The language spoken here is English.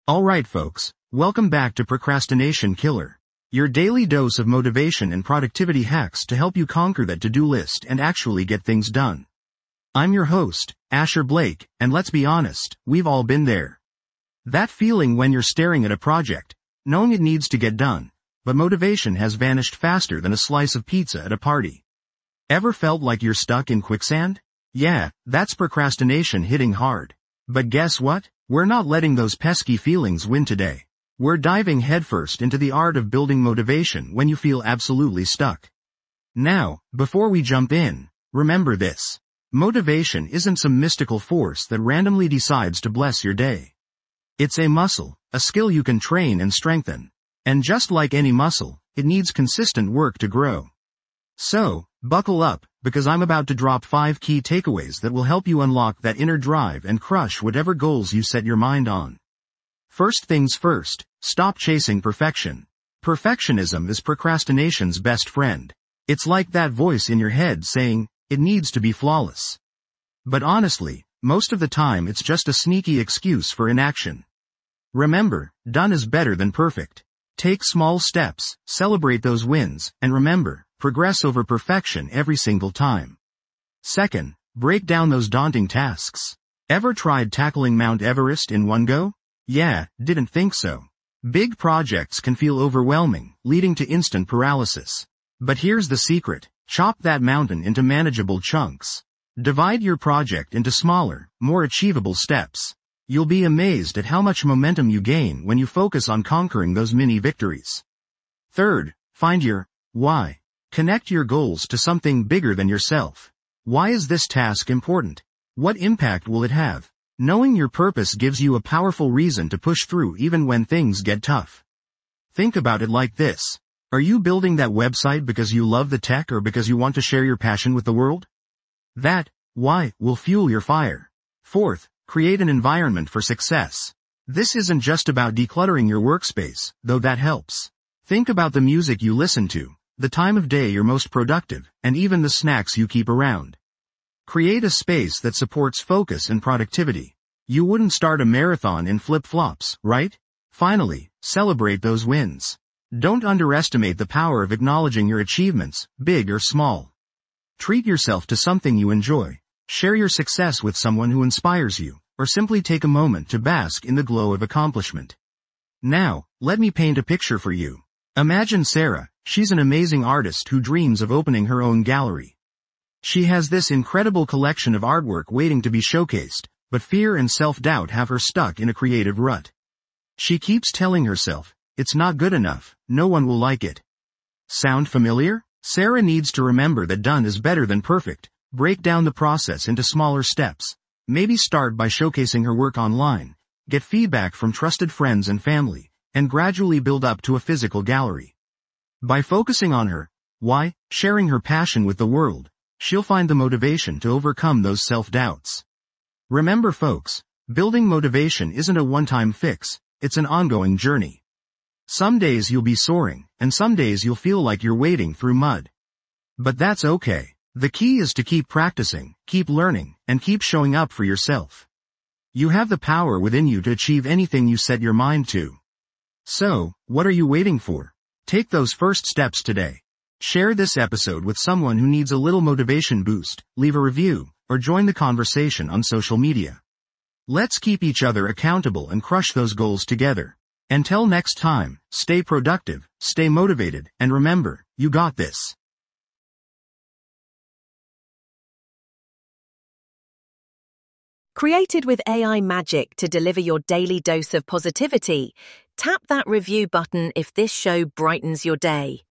Alright folks, welcome back to Procrastination Killer, your daily dose of motivation and productivity hacks to help you conquer that to-do list and actually get things done. I'm your host, Asher Blake, and let's be honest, we've all been there. That feeling when you're staring at a project, knowing it needs to get done, but motivation has vanished faster than a slice of pizza at a party. Ever felt like you're stuck in quicksand? Yeah, that's procrastination hitting hard. But guess what? We're not letting those pesky feelings win today. We're diving headfirst into the art of building motivation when you feel absolutely stuck. Now, before we jump in, remember this. Motivation isn't some mystical force that randomly decides to bless your day. It's a muscle, a skill you can train and strengthen. And just like any muscle, it needs consistent work to grow. So, buckle up, because I'm about to drop 5 key takeaways that will help you unlock that inner drive and crush whatever goals you set your mind on. First things first, stop chasing perfection. Perfectionism is procrastination's best friend. It's like that voice in your head saying, it needs to be flawless. But honestly, most of the time it's just a sneaky excuse for inaction. Remember, done is better than perfect. Take small steps, celebrate those wins, and remember, progress over perfection every single time. Second, break down those daunting tasks. Ever tried tackling Mount Everest in one go? Yeah, didn't think so. Big projects can feel overwhelming, leading to instant paralysis. But here's the secret. Chop that mountain into manageable chunks. Divide your project into smaller, more achievable steps. You'll be amazed at how much momentum you gain when you focus on conquering those mini victories. Third, find your why. Connect your goals to something bigger than yourself. Why is this task important? What impact will it have? Knowing your purpose gives you a powerful reason to push through even when things get tough. Think about it like this. Are you building that website because you love the tech or because you want to share your passion with the world? That why will fuel your fire. Fourth, create an environment for success. This isn't just about decluttering your workspace, though that helps. Think about the music you listen to, the time of day you're most productive, and even the snacks you keep around. Create a space that supports focus and productivity. You wouldn't start a marathon in flip-flops, right? Finally, celebrate those wins. Don't underestimate the power of acknowledging your achievements, big or small. Treat yourself to something you enjoy. Share your success with someone who inspires you, or simply take a moment to bask in the glow of accomplishment. Now, let me paint a picture for you. Imagine Sarah. She's an amazing artist who dreams of opening her own gallery. She has this incredible collection of artwork waiting to be showcased, but fear and self-doubt have her stuck in a creative rut. She keeps telling herself, it's not good enough, no one will like it. Sound familiar? Sarah needs to remember that done is better than perfect. Break down the process into smaller steps. Maybe start by showcasing her work online, get feedback from trusted friends and family, and gradually build up to a physical gallery. By focusing on her why, sharing her passion with the world, she'll find the motivation to overcome those self-doubts. Remember folks, building motivation isn't a one-time fix, it's an ongoing journey. Some days you'll be soaring, and some days you'll feel like you're wading through mud. But that's okay. The key is to keep practicing, keep learning, and keep showing up for yourself. You have the power within you to achieve anything you set your mind to. So, what are you waiting for? Take those first steps today. Share this episode with someone who needs a little motivation boost, leave a review, or join the conversation on social media. Let's keep each other accountable and crush those goals together. Until next time, stay productive, stay motivated, and remember, you got this. Created with AI magic to deliver your daily dose of positivity, tap that review button if this show brightens your day.